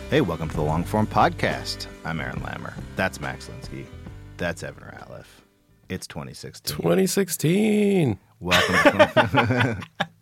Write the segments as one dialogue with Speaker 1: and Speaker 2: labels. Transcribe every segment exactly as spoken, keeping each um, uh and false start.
Speaker 1: Hey, welcome to the Longform Podcast. I'm Aaron Lammer. That's Max Linsky. That's Evan Ratliff. It's twenty sixteen.
Speaker 2: twenty sixteen.
Speaker 1: Welcome.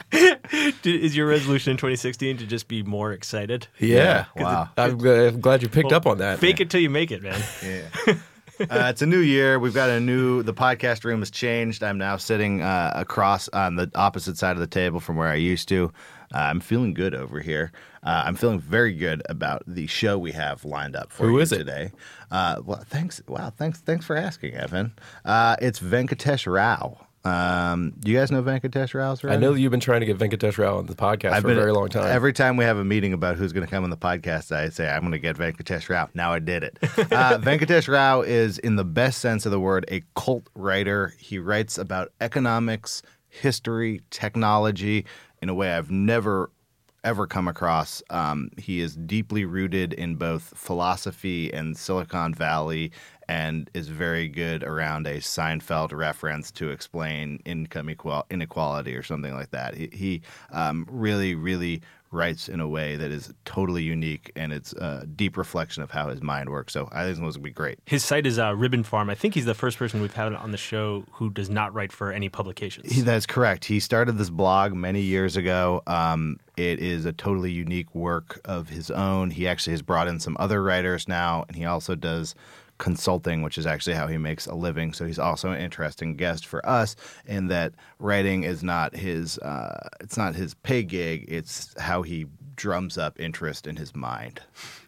Speaker 3: Is your resolution in twenty sixteen to just be more excited?
Speaker 2: Yeah.
Speaker 1: Yeah, wow.
Speaker 2: It, I'm, glad, I'm glad you picked
Speaker 3: Well,
Speaker 2: up on that.
Speaker 3: Fake it till you make it, man.
Speaker 1: Yeah. Uh, it's a new year. We've got a new, the podcast room has changed. I'm now sitting uh, across on the opposite side of the table from where I used to. Uh, I'm feeling good over here. Uh, I'm feeling very good about the show we have lined up for
Speaker 2: Who
Speaker 1: you
Speaker 2: is it?
Speaker 1: today. Uh, well, thanks. Wow, thanks. Thanks for asking, Evan. Uh, it's Venkatesh Rao. Um, do you guys know Venkatesh Rao's
Speaker 2: I know that you've been trying to get Venkatesh Rao on the podcast
Speaker 1: I've
Speaker 2: for
Speaker 1: been,
Speaker 2: a very long time.
Speaker 1: Every time we have a meeting about who's going to come on the podcast, I say, I'm going to get Venkatesh Rao. Now I did it. Uh, Venkatesh Rao is, in the best sense of the word, a cult writer. He writes about economics, history, technology in a way I've never ever come across. Um, he is deeply rooted in both philosophy and Silicon Valley and is very good around a Seinfeld reference to explain income equal- inequality or something like that. He, he um, really, really writes in a way that is totally unique, and it's a deep reflection of how his mind works. So I think this one's going to be great.
Speaker 3: His site is uh, Ribbon Farm. I think he's the first person we've had on the show who does not write for any publications.
Speaker 1: He, that's correct. He started this blog many years ago. Um, it is a totally unique work of his own. He actually has brought in some other writers now, and he also does consulting, which is actually how he makes a living. So he's also an interesting guest for us in that writing is not his uh, it's not his pay gig. It's how he drums up interest in his mind.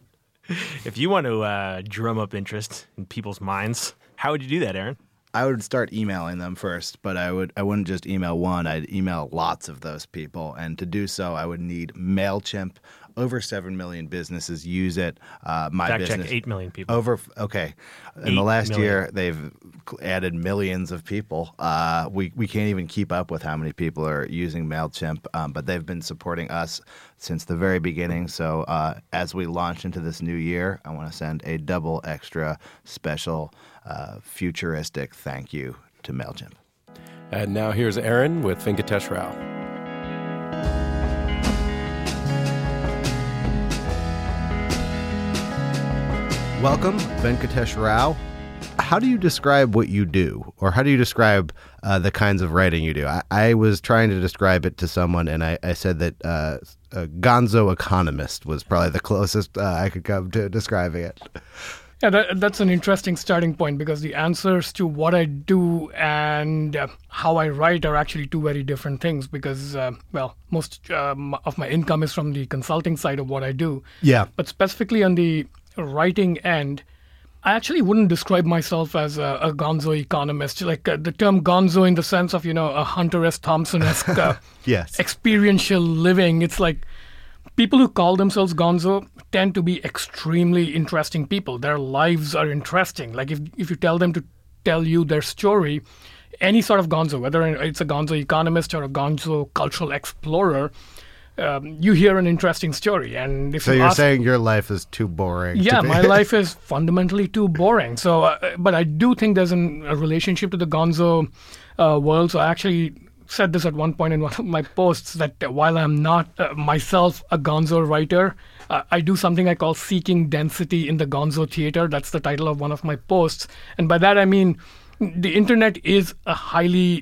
Speaker 3: If you want to uh, drum up interest in people's minds, how would you do that, Aaron?
Speaker 1: I would start emailing them first, but I would I wouldn't just email one. I'd email lots of those people, and to do so, I would need MailChimp. Over seven million businesses use it. Uh, my
Speaker 3: Fact
Speaker 1: business
Speaker 3: check, eight million people.
Speaker 1: Over okay, in
Speaker 3: Eight
Speaker 1: the last
Speaker 3: million.
Speaker 1: year they've added millions of people. Uh, we we can't even keep up with how many people are using Mailchimp, um, but they've been supporting us since the very beginning. So uh, as we launch into this new year, I want to send a double extra special uh, futuristic thank you to Mailchimp.
Speaker 2: And now here's Aaron with Venkatesh Rao.
Speaker 1: Welcome, Venkatesh Rao. How do you describe what you do, or how do you describe uh, the kinds of writing you do? I, I was trying to describe it to someone, and I, I said that uh, a gonzo economist was probably the closest uh, I could come to describing it.
Speaker 4: Yeah, that, that's an interesting starting point because the answers to what I do and uh, how I write are actually two very different things because, uh, well, most um, of my income is from the consulting side of what I do.
Speaker 1: Yeah.
Speaker 4: But specifically on the writing end, I actually wouldn't describe myself as a, a gonzo economist. Like uh, the term gonzo in the sense of, you know, a Hunter S. Thompson-esque uh,
Speaker 1: Yes.
Speaker 4: experiential living. It's like people who call themselves gonzo tend to be extremely interesting people. Their lives are interesting. Like if, if you tell them to tell you their story, any sort of gonzo, whether it's a gonzo economist or a gonzo cultural explorer, um, you hear an interesting story. And if
Speaker 1: So
Speaker 4: you
Speaker 1: you're
Speaker 4: ask,
Speaker 1: saying your life is too boring? to
Speaker 4: yeah,
Speaker 1: be-
Speaker 4: my life is fundamentally too boring. So, uh, but I do think there's an, a relationship to the gonzo uh, world. So I actually said this at one point in one of my posts that while I'm not uh, myself a gonzo writer, uh, I do something I call seeking density in the gonzo theater. That's the title of one of my posts. And by that I mean the internet is a highly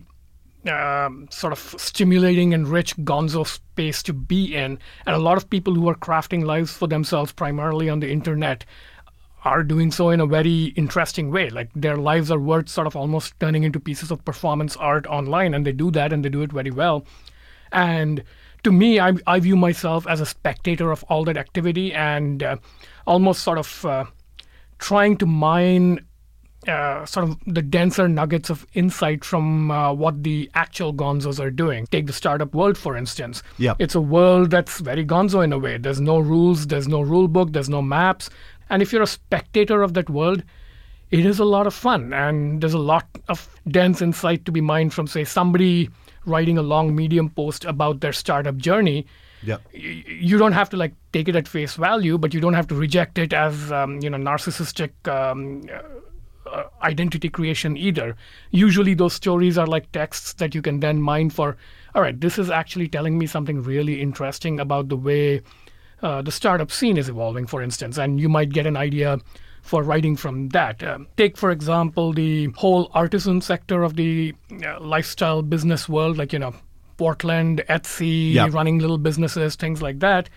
Speaker 4: um, sort of stimulating and rich gonzo space to be in. And a lot of people who are crafting lives for themselves primarily on the internet are doing so in a very interesting way. Like their lives are worth sort of almost turning into pieces of performance art online, and they do that and they do it very well. And to me, I, I view myself as a spectator of all that activity and uh, almost sort of uh, trying to mine uh, sort of the denser nuggets of insight from uh, what the actual gonzos are doing. Take the startup world, for instance.
Speaker 1: Yep.
Speaker 4: It's a world that's very gonzo in a way. There's no rules, there's no rule book, there's no maps. And if you're a spectator of that world, it is a lot of fun. And there's a lot of dense insight to be mined from, say, somebody writing a long Medium post about their startup journey.
Speaker 1: Yep.
Speaker 4: Y- You don't have to like take it at face value, but you don't have to reject it as um, you know narcissistic um, uh, identity creation either. Usually those stories are like texts that you can then mine for, all right, this is actually telling me something really interesting about the way uh, the startup scene is evolving, for instance, and you might get an idea for writing from that. Um, take, for example, the whole artisan sector of the uh, lifestyle business world, like, you know, Portland, Etsy,
Speaker 1: Yep.
Speaker 4: running little businesses, things like that.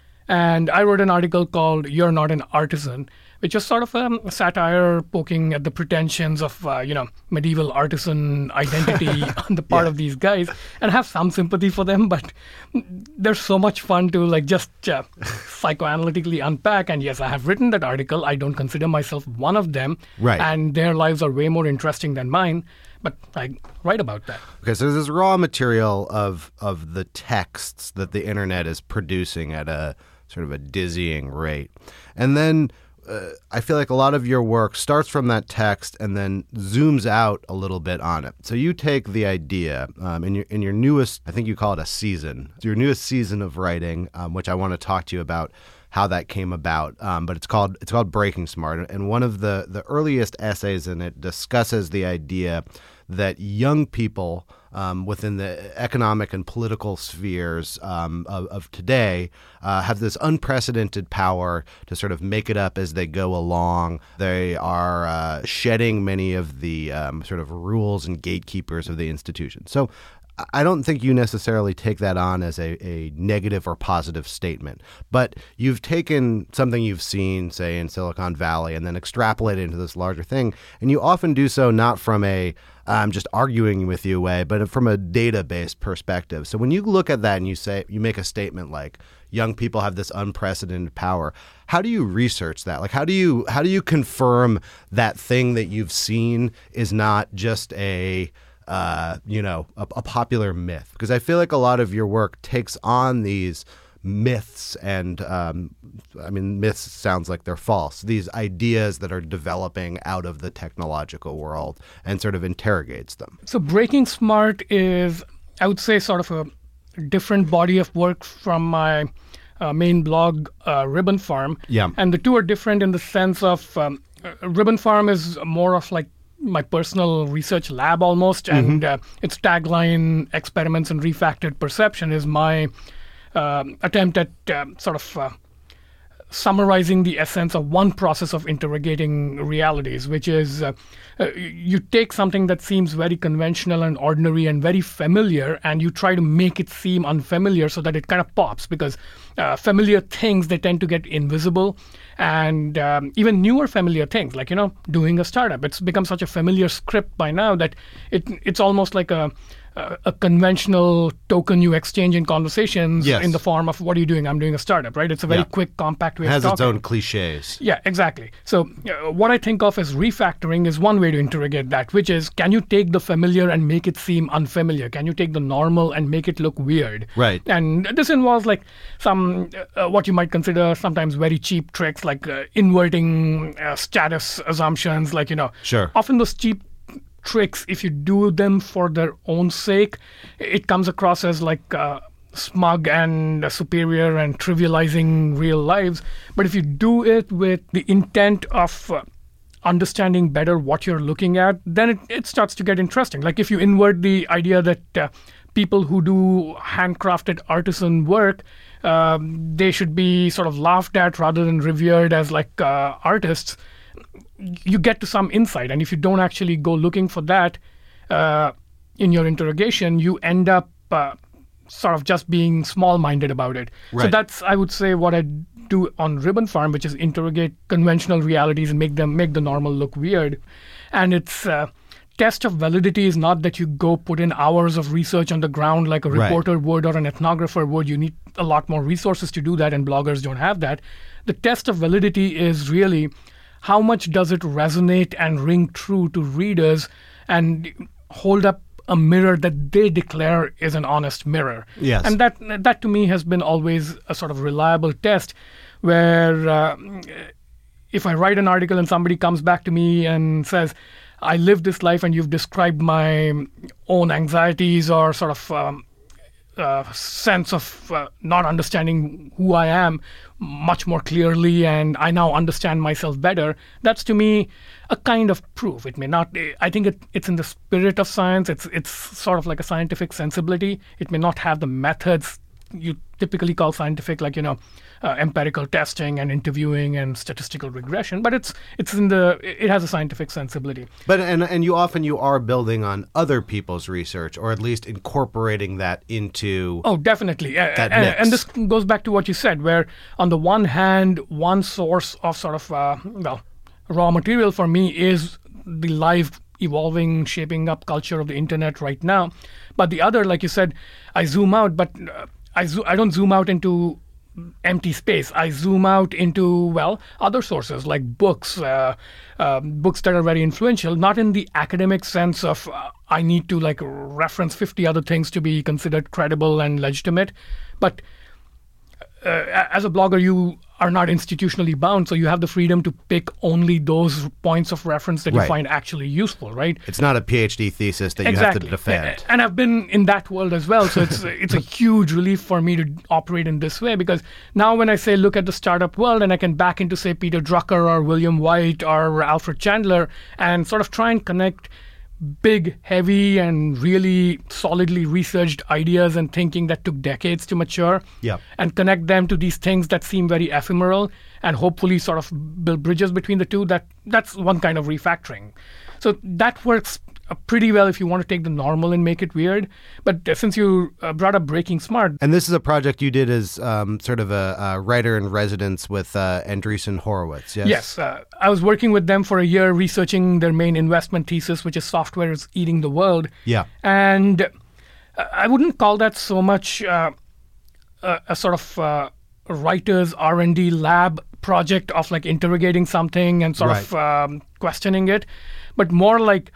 Speaker 4: And I wrote an article called You're Not an Artisan, which is sort of um, a satire poking at the pretensions of, uh, you know, medieval artisan identity on the part
Speaker 1: Yeah.
Speaker 4: of these guys, and have some sympathy for them, but they're so much fun to like just uh, psychoanalytically unpack. And yes, I have written that article. I don't consider myself one of them.
Speaker 1: Right.
Speaker 4: And their lives are way more interesting than mine, but I write about that.
Speaker 1: Okay, so there's this raw material of of the texts that the internet is producing at a sort of a dizzying rate. And then uh, I feel like a lot of your work starts from that text and then zooms out a little bit on it. So you take the idea um, in your in your newest, I think you call it a season, your newest season of writing, um, which I want to talk to you about how that came about. Um, but it's called it's called Breaking Smart, and one of the the earliest essays in it discusses the idea that young people um, within the economic and political spheres um, of, of today uh, have this unprecedented power to sort of make it up as they go along. They are uh, shedding many of the um, sort of rules and gatekeepers of the institution. So I don't think you necessarily take that on as a, a negative or positive statement, but you've taken something you've seen, say, in Silicon Valley and then extrapolated into this larger thing. And you often do so not from a I'm just arguing with you way, but from a data-based perspective. So when you look at that and you say, you make a statement like young people have this unprecedented power, how do you research that? Like, how do you, how do you confirm that thing that you've seen is not just a, Uh, you know, a, a popular myth? Because I feel like a lot of your work takes on these myths and, um, I mean, myths sounds like they're false, these ideas that are developing out of the technological world and sort of interrogates them.
Speaker 4: So Breaking Smart is, I would say, sort of a different body of work from my uh, main blog, uh, Ribbon Farm.
Speaker 1: Yeah.
Speaker 4: And the two are different in the sense of um, uh, Ribbon Farm is more of like my personal research lab almost, and uh, its tagline, Experiments in Refactored Perception, is my uh, attempt at uh, sort of uh, summarizing the essence of one process of interrogating realities, which is uh, uh, you take something that seems very conventional and ordinary and very familiar, and you try to make it seem unfamiliar so that it kind of pops, because uh, familiar things, they tend to get invisible. And um, even newer familiar things, like, you know, doing a startup, it's become such a familiar script by now that it it's almost like a a, a conventional token you exchange in conversations
Speaker 1: Yes.
Speaker 4: in the form of, what are you doing? I'm doing a startup, right? It's a very
Speaker 1: Yeah.
Speaker 4: quick, compact way
Speaker 1: It has
Speaker 4: of
Speaker 1: its
Speaker 4: talking.
Speaker 1: own cliches.
Speaker 4: Yeah, exactly. So uh, what I think of as refactoring is one way to interrogate that, which is, can you take the familiar and make it seem unfamiliar? Can you take the normal and make it look weird?
Speaker 1: Right.
Speaker 4: And this involves like some, uh, what you might consider sometimes very cheap tricks, like uh, inverting uh, status assumptions, like, you know,
Speaker 1: Sure.
Speaker 4: often those cheap tricks, if you do them for their own sake, it comes across as like uh, smug and uh, superior and trivializing real lives. But if you do it with the intent of uh, understanding better what you're looking at, then it, it starts to get interesting. Like if you invert the idea that uh, people who do handcrafted artisan work, um, they should be sort of laughed at rather than revered as like uh, artists, you get to some insight. And if you don't actually go looking for that uh, in your interrogation, you end up uh, sort of just being small-minded about it. So
Speaker 1: Right.
Speaker 4: that's, I would say, what I do on Ribbon Farm, which is interrogate conventional realities and make them make the normal look weird. And its uh, test of validity is not that you go put in hours of research on the ground like a
Speaker 1: Right.
Speaker 4: reporter would or an ethnographer would. You need a lot more resources to do that, and bloggers don't have that. The test of validity is really, how much does it resonate and ring true to readers and hold up a mirror that they declare is an honest mirror.
Speaker 1: Yes.
Speaker 4: And that that to me has been always a sort of reliable test, where uh, if I write an article and somebody comes back to me and says, I live this life and you've described my own anxieties or sort of um, uh, sense of uh, not understanding who I am much more clearly, and I now understand myself better, that's to me a kind of proof. It may not, I think it, it's in the spirit of science. It's it's sort of like a scientific sensibility. It may not have the methods you typically call scientific, like, you know, uh, empirical testing and interviewing and statistical regression, but it's it's in the it has a scientific sensibility.
Speaker 5: But and and you often you are building on other people's research, or at least incorporating that into
Speaker 4: Oh, definitely. Uh,
Speaker 5: that
Speaker 4: and,
Speaker 5: mix.
Speaker 4: and this goes back to what you said, where on the one hand, one source of sort of uh, well, raw material for me is the live, evolving, shaping up culture of the internet right now. But the other, like you said, I zoom out, but uh, I zo- I don't zoom out into empty space. I zoom out into, well, other sources like books, uh, uh, books that are very influential, not in the academic sense of uh, I need to like reference fifty other things to be considered credible and legitimate, but uh, as a blogger, you are not institutionally bound, so you have the freedom to pick only those points of reference that
Speaker 5: Right.
Speaker 4: you find actually useful, right?
Speaker 5: it's not a PhD thesis that you have to defend.
Speaker 4: And I've been in that world as well, so it's it's a huge relief for me to operate in this way, because now when I say look at the startup world and I can back into, say, Peter Drucker or William White or Alfred Chandler and sort of try and connect big, heavy, and really solidly researched ideas and thinking that took decades to mature,
Speaker 5: Yep.
Speaker 4: and connect them to these things that seem very ephemeral, and hopefully sort of build bridges between the two. That that's one kind of refactoring. So that works uh, pretty well if you want to take the normal and make it weird. But uh, since you uh, brought up Breaking Smart,
Speaker 5: And this is a project you did as um, sort of a, a writer in residence with uh, Andreessen Horowitz, yes?
Speaker 4: yes, uh, I was working with them for a year researching their main investment thesis, which is software is eating the world.
Speaker 5: Yeah.
Speaker 4: And uh, I wouldn't call that so much uh, a, a sort of uh, writer's R and D lab project of like interrogating something and sort of um, questioning it, but more like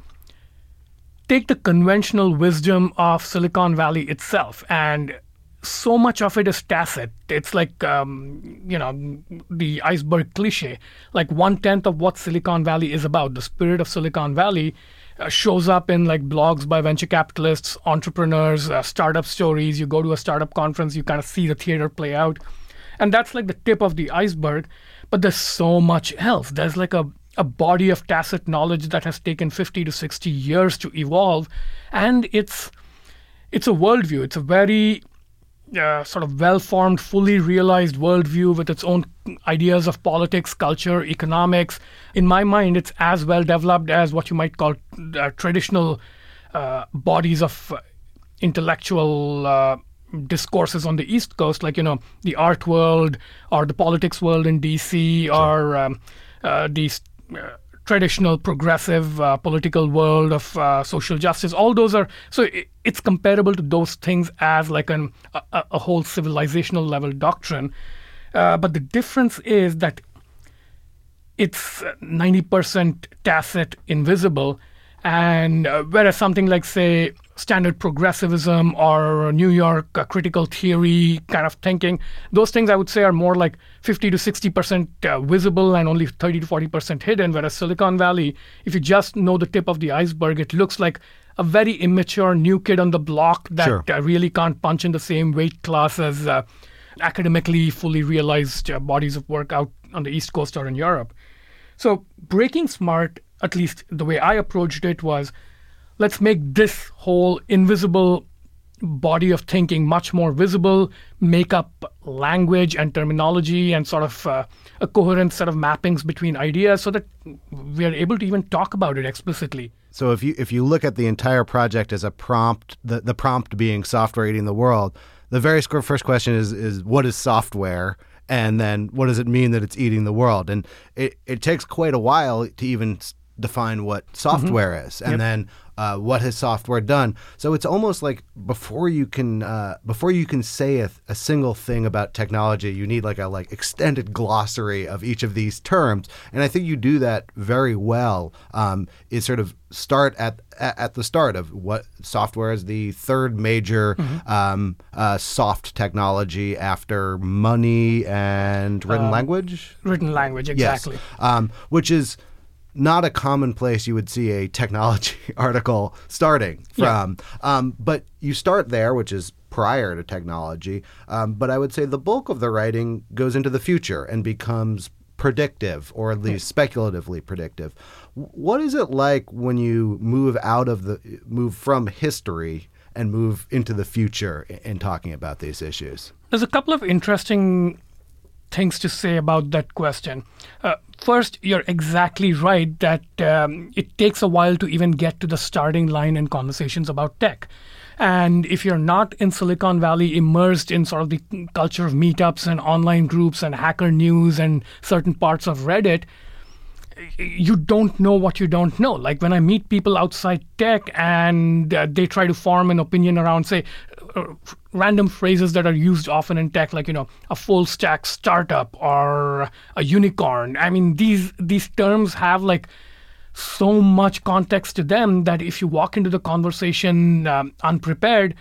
Speaker 4: take the conventional wisdom of Silicon Valley itself, and so much of it is tacit. It's like, um, you know, the iceberg cliche. Like one tenth of what Silicon Valley is about, the spirit of Silicon Valley, uh, shows up in like blogs by venture capitalists, entrepreneurs, uh, startup stories. You go to a startup conference, you kind of see the theater play out. And that's like the tip of the iceberg. But there's so much else. There's like a a body of tacit knowledge that has taken fifty to sixty years to evolve, and it's it's a worldview. It's a very uh, sort of well-formed, fully realized worldview with its own ideas of politics, culture, economics. In my mind, it's as well developed as what you might call uh, traditional uh, bodies of intellectual uh, discourses on the East Coast, like, you know, the art world or the politics world in D C, sure. or um, uh, the uh, traditional progressive uh, political world of uh, social justice. All those are, so it, it's comparable to those things as like an, a, a whole civilizational level doctrine. Uh, but the difference is that it's ninety percent tacit, invisible, and uh, whereas something like, say, standard progressivism or New York uh, critical theory kind of thinking, those things I would say are more like fifty to sixty percent uh, visible and only thirty to forty percent hidden, whereas Silicon Valley, if you just know the tip of the iceberg, it looks like a very immature new kid on the block that
Speaker 5: Sure.
Speaker 4: uh, really can't punch in the same weight class as uh, academically fully realized uh, bodies of work out on the East Coast or in Europe. So Breaking Smart, at least the way I approached it, was let's make this whole invisible body of thinking much more visible, make up language and terminology and sort of uh, a coherent set of mappings between ideas so that we are able to even talk about it explicitly.
Speaker 5: So if you if you look at the entire project as a prompt, the, the prompt being software eating the world, the very sc- first question is is what is software? And then what does it mean that it's eating the world? And it, it takes quite a while to even s- define what software mm-hmm. is, and
Speaker 4: yep.
Speaker 5: then uh, what has software done. So it's almost like before you can uh, before you can say a, a single thing about technology, you need like a like extended glossary of each of these terms. And I think you do that very well. Um, is sort of start at at the start of what software is the third major mm-hmm. um, uh, soft technology after money and written
Speaker 4: um,
Speaker 5: language.
Speaker 4: Written language, exactly.
Speaker 5: Yes, um, which is not a common place you would see a technology article starting from. Yeah. Um, but you start there, which is prior to technology. Um, but I would say the bulk of the writing goes into the future and becomes predictive, or at least speculatively predictive. What is it like when you move out of the move from history and move into the future in, in talking about these issues?
Speaker 4: There's a couple of interesting things to say about that question. Uh, first, you're exactly right that um, it takes a while to even get to the starting line in conversations about tech. And if you're not in Silicon Valley immersed in sort of the culture of meetups and online groups and hacker news and certain parts of Reddit, you don't know what you don't know. Like when I meet people outside tech and uh, they try to form an opinion around, say, uh, random phrases that are used often in tech, like, you know, a full stack startup or a unicorn. I mean, these these terms have like so much context to them that if you walk into the conversation um, unprepared,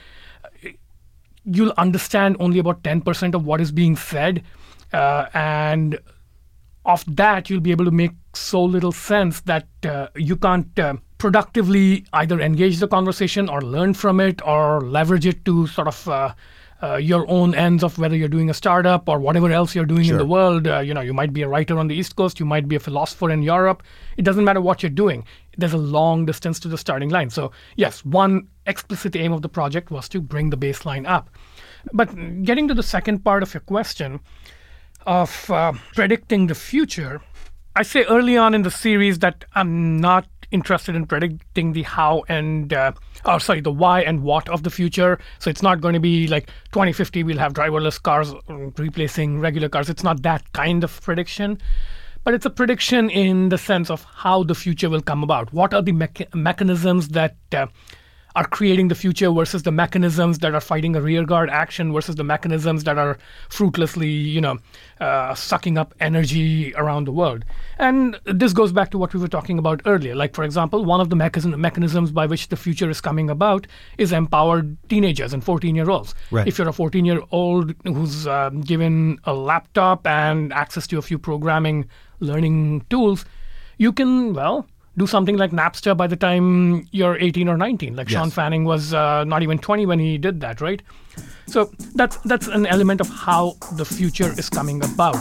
Speaker 4: you'll understand only about ten percent of what is being said. Uh, and of that, you'll be able to make so little sense that uh, you can't uh, productively either engage the conversation or learn from it or leverage it to sort of uh, uh, your own ends of whether you're doing a startup or whatever else you're doing
Speaker 5: Sure.
Speaker 4: in the world. Uh, you know, you might be a writer on the East Coast, you might be a philosopher in Europe. It doesn't matter what you're doing. There's a long distance to the starting line. So yes, one explicit aim of the project was to bring the baseline up. But getting to the second part of your question, of uh, predicting the future, I say early on in the series that I'm not interested in predicting the how and, uh, or sorry, the why and what of the future. So it's not going to be like twenty fifty, we'll have driverless cars replacing regular cars. It's not that kind of prediction. But it's a prediction in the sense of how the future will come about. What are the mecha- mechanisms that uh, are creating the future versus the mechanisms that are fighting a rearguard action versus the mechanisms that are fruitlessly, you know, uh, sucking up energy around the world. And this goes back to what we were talking about earlier. Like, for example, one of the mechanism- mechanisms by which the future is coming about is empowered teenagers and fourteen-year-olds.
Speaker 5: Right.
Speaker 4: If you're a fourteen-year-old who's uh, given a laptop and access to a few programming learning tools, you can, well, do something like Napster by the time you're eighteen or nineteen. Like
Speaker 5: Yes.
Speaker 4: Sean Fanning was uh, not even twenty when he did that, right? So that's that's an element of how the future is coming about.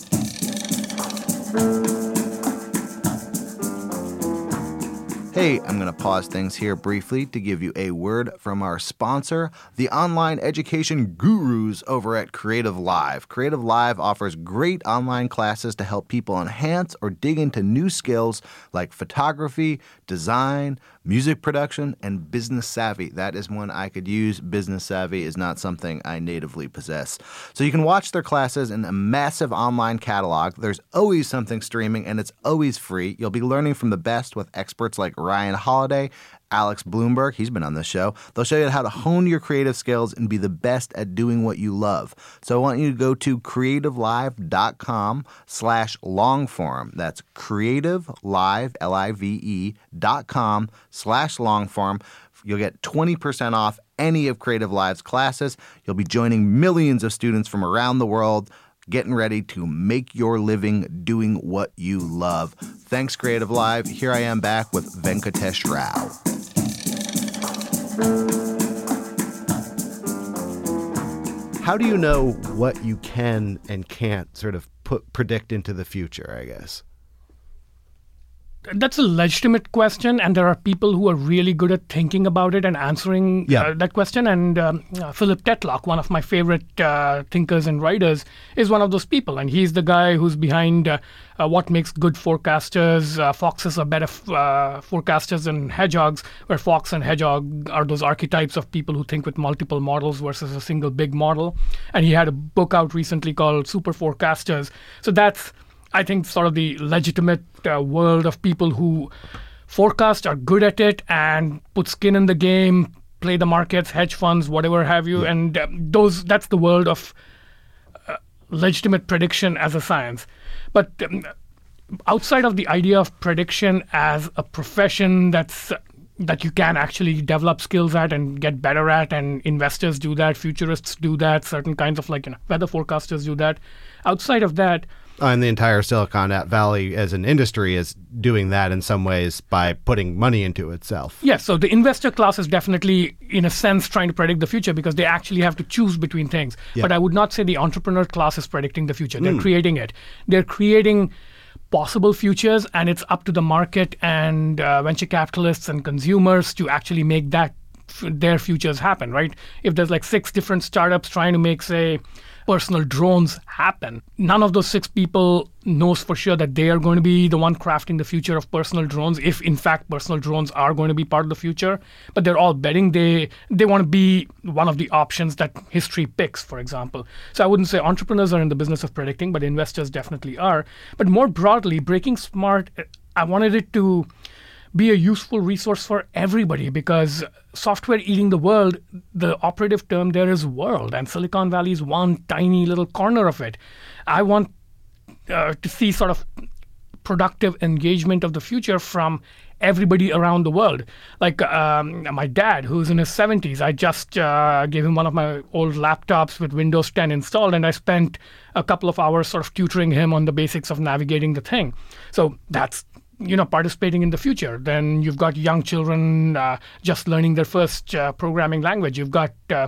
Speaker 1: Hey, I'm going to pause things here briefly to give you a word from our sponsor, the online education gurus over at Creative Live. Creative Live offers great online classes to help people enhance or dig into new skills like photography, design, music production, and business savvy. That is one I could use. Business savvy is not something I natively possess. So you can watch their classes in a massive online catalog. There's always something streaming, and it's always free. You'll be learning from the best with experts like Ryan Holiday, Alex Bloomberg, he's been on this show. They'll show you how to hone your creative skills and be the best at doing what you love. So I want you to go to creativelive.com slash longform. That's creativelive, L I V E, dot com slash longform. You'll get twenty percent off any of Creative Live's classes. You'll be joining millions of students from around the world, getting ready to make your living doing what you love. Thanks, Creative Live. Here I am back with Venkatesh Rao.
Speaker 5: How do you know what you can and can't sort of put predict into the future, I guess?
Speaker 4: That's a legitimate question, and there are people who are really good at thinking about it and answering
Speaker 5: Yeah.
Speaker 4: uh, that question. And um, uh, Philip Tetlock, one of my favorite uh, thinkers and writers, is one of those people. And he's the guy who's behind uh, uh, what makes good forecasters. Uh, foxes are better f- uh, forecasters than hedgehogs, where fox and hedgehog are those archetypes of people who think with multiple models versus a single big model. And he had a book out recently called Super Forecasters. So that's, I think, sort of the legitimate uh, world of people who forecast, are good at it, and put skin in the game, play the markets, hedge funds, whatever have you. Yeah. And uh, those that's the world of uh, legitimate prediction as a science. But um, outside of the idea of prediction as a profession that's that you can actually develop skills at and get better at, and investors do that, futurists do that, certain kinds of like you know weather forecasters do that. Outside of that,
Speaker 5: Uh, and the entire Silicon Valley as an industry is doing that in some ways by putting money into itself.
Speaker 4: Yes, so the investor class is definitely, in a sense, trying to predict the future because they actually have to choose between things.
Speaker 5: Yeah.
Speaker 4: But I would not say the entrepreneur class is predicting the future. They're mm. creating it. They're creating possible futures, and it's up to the market and uh, venture capitalists and consumers to actually make that f- their futures happen, right? If there's like six different startups trying to make, say, personal drones happen, none of those six people knows for sure that they are going to be the one crafting the future of personal drones, if in fact personal drones are going to be part of the future. But they're all betting they they want to be one of the options that history picks, for example. So I wouldn't say entrepreneurs are in the business of predicting, but investors definitely are. But more broadly, Breaking Smart, I wanted it to be a useful resource for everybody, because software eating the world, the operative term there is world, and Silicon Valley is one tiny little corner of it. I want uh, to see sort of productive engagement of the future from everybody around the world. Like um, my dad, who's in his seventies, I just uh, gave him one of my old laptops with Windows ten installed, and I spent a couple of hours sort of tutoring him on the basics of navigating the thing. So that's you know, participating in the future. Then you've got young children uh, just learning their first uh, programming language. You've got uh,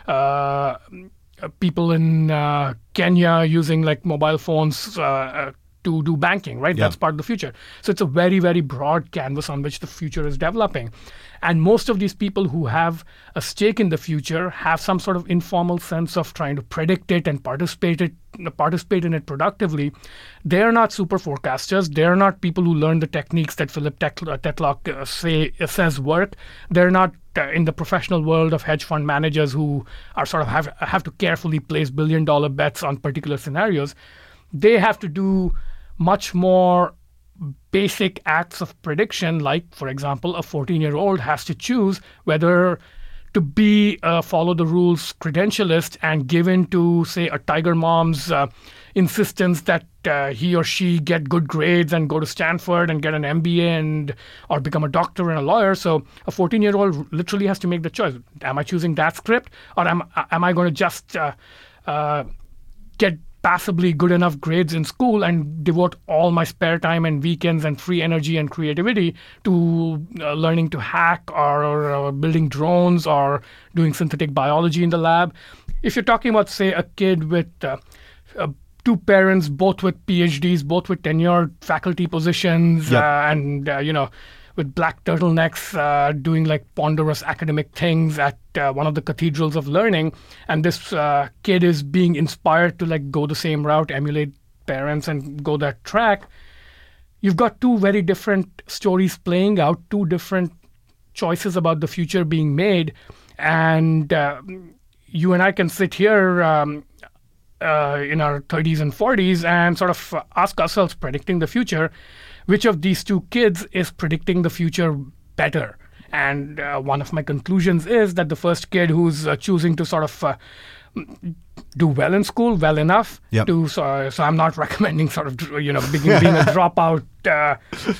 Speaker 4: uh, people in uh, Kenya using like mobile phones uh, to do banking, right?
Speaker 5: Yeah.
Speaker 4: That's part of the future. So it's a very, very broad canvas on which the future is developing. And most of these people who have a stake in the future have some sort of informal sense of trying to predict it and participate it, participate in it productively. They're not super forecasters. They're not people who learn the techniques that Philip Tetlock uh, say, uh, says work. They're not uh, in the professional world of hedge fund managers who are sort of have, have to carefully place billion dollar bets on particular scenarios. They have to do much more basic acts of prediction, like, for example, a fourteen-year-old has to choose whether to be a follow-the-rules credentialist and give in to, say, a Tiger Mom's uh, insistence that uh, he or she get good grades and go to Stanford and get an M B A and or become a doctor and a lawyer. So a fourteen-year-old literally has to make the choice. Am I choosing that script, or am, am I going to just uh, uh, get passably good enough grades in school and devote all my spare time and weekends and free energy and creativity to uh, learning to hack or, or uh, building drones or doing synthetic biology in the lab? If you're talking about, say, a kid with uh, uh, two parents, both with P H Ds, both with tenured faculty positions,
Speaker 5: Yep.
Speaker 4: uh, and, uh, you know, with black turtlenecks, uh, doing like ponderous academic things at uh, one of the cathedrals of learning, and this uh, kid is being inspired to like go the same route, emulate parents, and go that track. You've got two very different stories playing out, two different choices about the future being made, and uh, you and I can sit here um, uh, in our thirties and forties and sort of ask ourselves, predicting the future, which of these two kids is predicting the future better? And uh, one of my conclusions is that the first kid who's uh, choosing to sort of uh, do well in school, well enough
Speaker 5: Yep.
Speaker 4: to, so, so I'm not recommending sort of, you know, being, being a dropout, uh,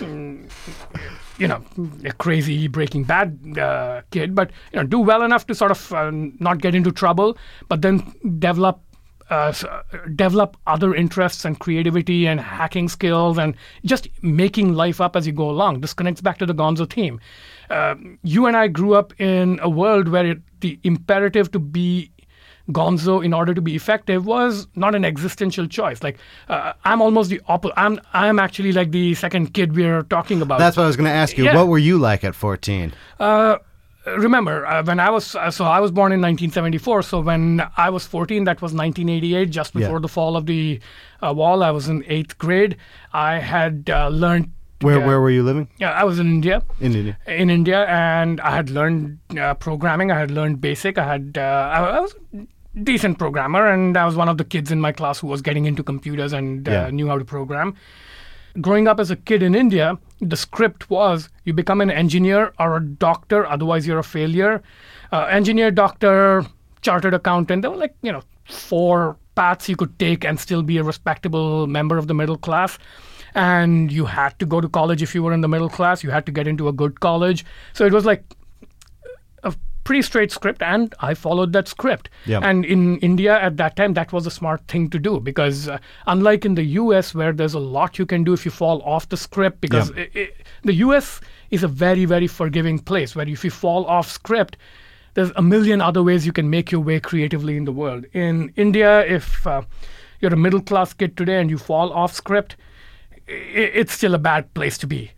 Speaker 4: you know, a crazy Breaking Bad uh, kid, but, you know, do well enough to sort of uh, not get into trouble, but then develop Uh, s- develop other interests and creativity and hacking skills and just making life up as you go along. This connects back to the Gonzo theme. Uh, you and I grew up in a world where it, the imperative to be Gonzo in order to be effective was not an existential choice. Like uh, I'm almost the opposite. I'm I'm actually like the second kid we're talking about.
Speaker 5: That's what I was going to ask you.
Speaker 4: Yeah.
Speaker 5: What were you like at fourteen?
Speaker 4: Uh, remember, uh, when I was, uh, so I was born in nineteen seventy-four. So when I was fourteen, that was nineteen eighty-eight, just before
Speaker 5: Yeah.
Speaker 4: the fall of the uh, wall. I was in eighth grade. I had uh, learned.
Speaker 5: Where
Speaker 4: uh,
Speaker 5: where were you living?
Speaker 4: Yeah, I was in India.
Speaker 5: In India.
Speaker 4: In India, and I had learned uh, programming. I had learned BASIC. I had, uh, I, I was a decent programmer, and I was one of the kids in my class who was getting into computers and uh,
Speaker 5: Yeah.
Speaker 4: knew how to program. Growing up as a kid in India, the script was you become an engineer or a doctor, otherwise you're a failure. Uh, engineer, doctor, chartered accountant, there were like, you know, four paths you could take and still be a respectable member of the middle class. And you had to go to college if you were in the middle class. You had to get into a good college. So it was like a pretty straight script, and I followed that script.
Speaker 5: Yeah.
Speaker 4: And in India at that time, that was a smart thing to do, because uh, unlike in the U S, where there's a lot you can do if you fall off the script, because
Speaker 5: Yeah.
Speaker 4: i i the U S is a very, very forgiving place, where if you fall off script, there's a million other ways you can make your way creatively in the world. In India, if uh, you're a middle class kid today and you fall off script, i- it's still a bad place to be. Uh,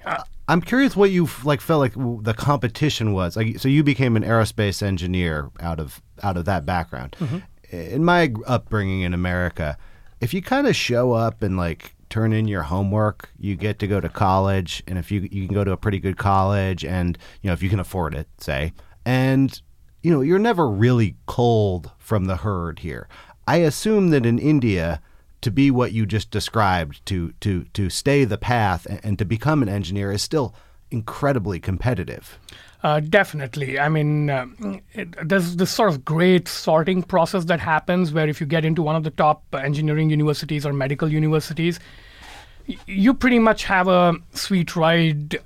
Speaker 5: I'm curious what you like felt like the competition was. Like, so you became an aerospace engineer out of out of that background. Mm-hmm. In my upbringing in America, if you kind of show up and like turn in your homework, you get to go to college, and if you you can go to a pretty good college, and you know if you can afford it, say, and you know you're never really culled from the herd here. I assume that in India, to be what you just described, to to to stay the path and, and to become an engineer is still incredibly competitive.
Speaker 4: Uh, definitely. I mean, uh, it, there's this sort of great sorting process that happens where if you get into one of the top engineering universities or medical universities, y- you pretty much have a sweet ride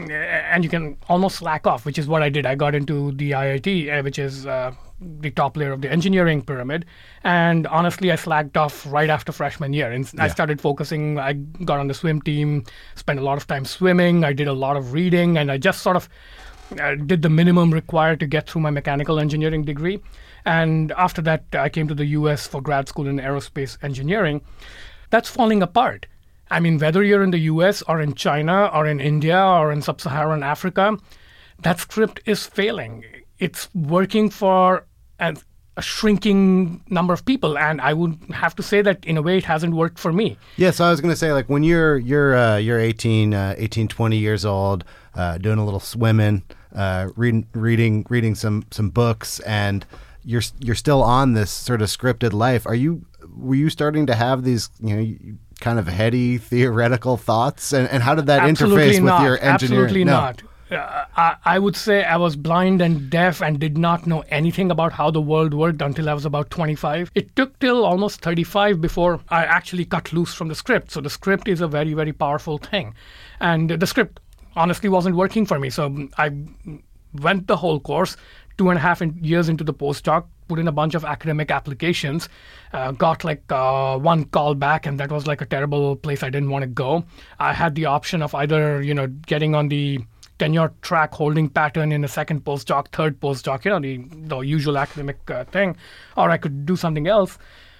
Speaker 4: and you can almost slack off, which is what I did. I got into the I I T, uh, which is uh, the top layer of the engineering pyramid. And honestly, I slacked off right after freshman year. And yeah. I started focusing. I got on the swim team, spent a lot of time swimming. I did a lot of reading, and I just sort of uh, did the minimum required to get through my mechanical engineering degree. And after that, I came to the U S for grad school in aerospace engineering. That's falling apart. I mean, whether you're in the U S or in China or in India or in sub-Saharan Africa, that script is failing. It's working for an, a shrinking number of people, and I would have to say that in a way it hasn't worked for me.
Speaker 5: Yeah, so I was going to say, like, when you're you're uh, you're eighteen, uh, eighteen, twenty years old, uh, doing a little swimming, uh, reading reading reading some some books, and you're you're still on this sort of scripted life. Are you were you starting to have these, you know, kind of heady theoretical thoughts, and, and how did that
Speaker 4: Absolutely
Speaker 5: interface
Speaker 4: not.
Speaker 5: with your engineering?
Speaker 4: Absolutely
Speaker 5: no.
Speaker 4: not. Uh, I, I would say I was blind and deaf and did not know anything about how the world worked until I was about twenty-five. It took till almost thirty-five before I actually cut loose from the script. So the script is a very, very powerful thing. And the script honestly wasn't working for me. So I went the whole course, two and a half in, years into the postdoc, put in a bunch of academic applications, uh, got like uh, one call back, and that was like a terrible place I didn't want to go. I had the option of either, you know, getting on the tenure track holding pattern in a second postdoc, third postdoc, you know, the, the usual academic uh, thing, or I could do something else.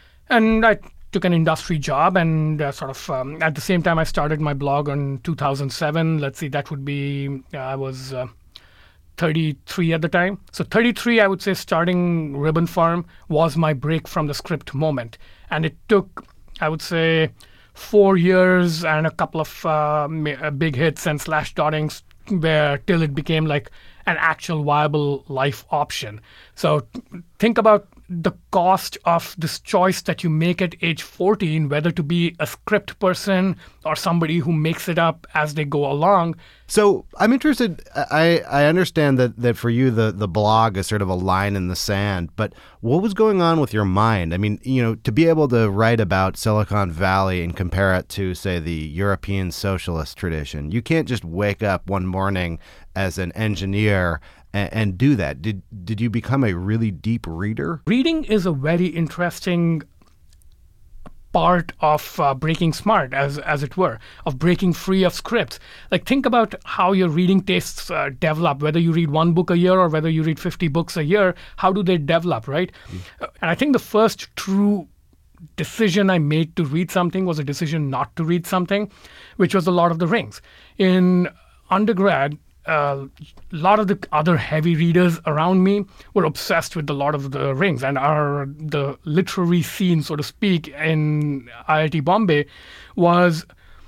Speaker 4: And I took an industry job, and uh, sort of um, at the same time I started my blog in two thousand seven. Let's see, that would be, uh, I was uh, thirty-three at the time. So thirty-three, I would say starting Ribbon Farm was my break from the script moment. And it took, I would say, four years and a couple of uh, big hits and slash dottings where till it became like an actual viable life option. So think about the cost of this choice that you make at age fourteen, whether to be a script person or somebody who makes it up as they go along.
Speaker 5: So I'm interested, I, I understand that, that for you the, the blog is sort of a line in the sand, but what was going on with your mind? I mean, you know, to be able to write about Silicon Valley and compare it to, say, the European socialist tradition, you can't just wake up one morning as an engineer and, and do that. Did did you become a really deep reader?
Speaker 4: Reading is a very interesting part of uh, breaking smart, as as it were, of breaking free of scripts. Like, think about how your reading tastes uh, develop, whether you read one book a year or whether you read fifty books a year. How do they develop, right? Mm. Uh, and I think the first true decision I made to read something was a decision not to read something, which was The Lord of the Rings. In undergrad, a uh, lot of the other heavy readers around me were obsessed with The Lord of the Rings, and our the literary scene, so to speak, in I I T Bombay was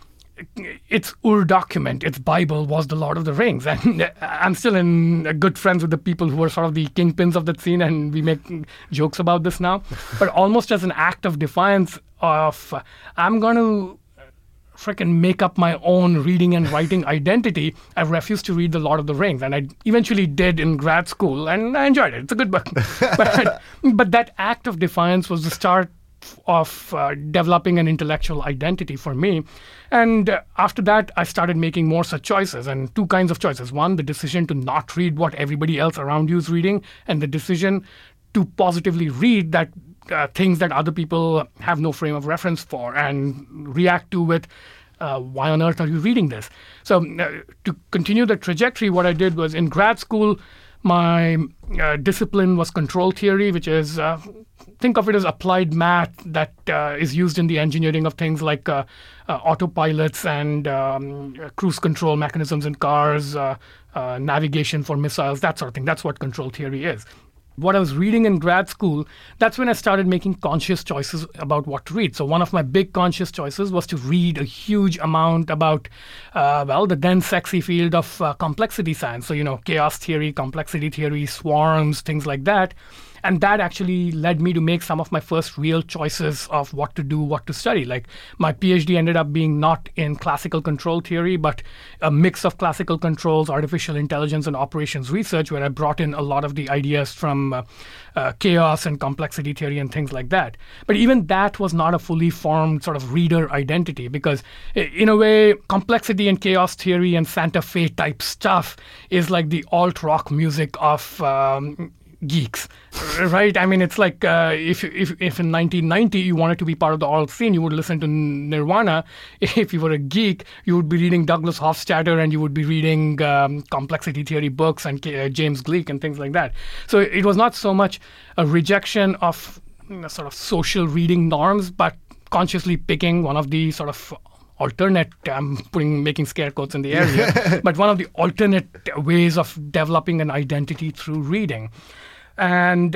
Speaker 4: its Ur document, its Bible was The Lord of the Rings. And I'm still in uh, good friends with the people who were sort of the kingpins of that scene, and we make jokes about this now. But almost as an act of defiance of, uh, I'm going to freaking make up my own reading and writing identity, I refused to read The Lord of the Rings. And I eventually did in grad school, and I enjoyed it. It's a good book. but, but that act of defiance was the start of uh, developing an intellectual identity for me. And uh, after that, I started making more such choices, and two kinds of choices. One, the decision to not read what everybody else around you is reading, and the decision to positively read that uh, things that other people have no frame of reference for and react to with, uh, why on earth are you reading this? So uh, to continue the trajectory, what I did was in grad school, My uh, discipline was control theory, which is, uh, think of it as applied math that uh, is used in the engineering of things like uh, uh, autopilots and um, cruise control mechanisms in cars, uh, uh, navigation for missiles, that sort of thing. That's what control theory is. What I was reading in grad school, that's when I started making conscious choices about what to read. So one of my big conscious choices was to read a huge amount about, uh, well, the then sexy field of uh, complexity science. So, you know, chaos theory, complexity theory, swarms, things like that. And that actually led me to make some of my first real choices of what to do, what to study. Like my PhD ended up being not in classical control theory, but a mix of classical controls, artificial intelligence, and operations research, where I brought in a lot of the ideas from uh, uh, chaos and complexity theory and things like that. But even that was not a fully formed sort of reader identity, because in a way, complexity and chaos theory and Santa Fe type stuff is like the alt rock music of um, geeks, right? I mean, it's like uh, if, if if in nineteen ninety you wanted to be part of the alt scene, you would listen to Nirvana. If you were a geek, you would be reading Douglas Hofstadter and you would be reading um, complexity theory books and uh, James Gleick and things like that. So it was not so much a rejection of, you know, sort of social reading norms, but consciously picking one of the sort of alternate, I'm putting making scare quotes in the area, but one of the alternate ways of developing an identity through reading. And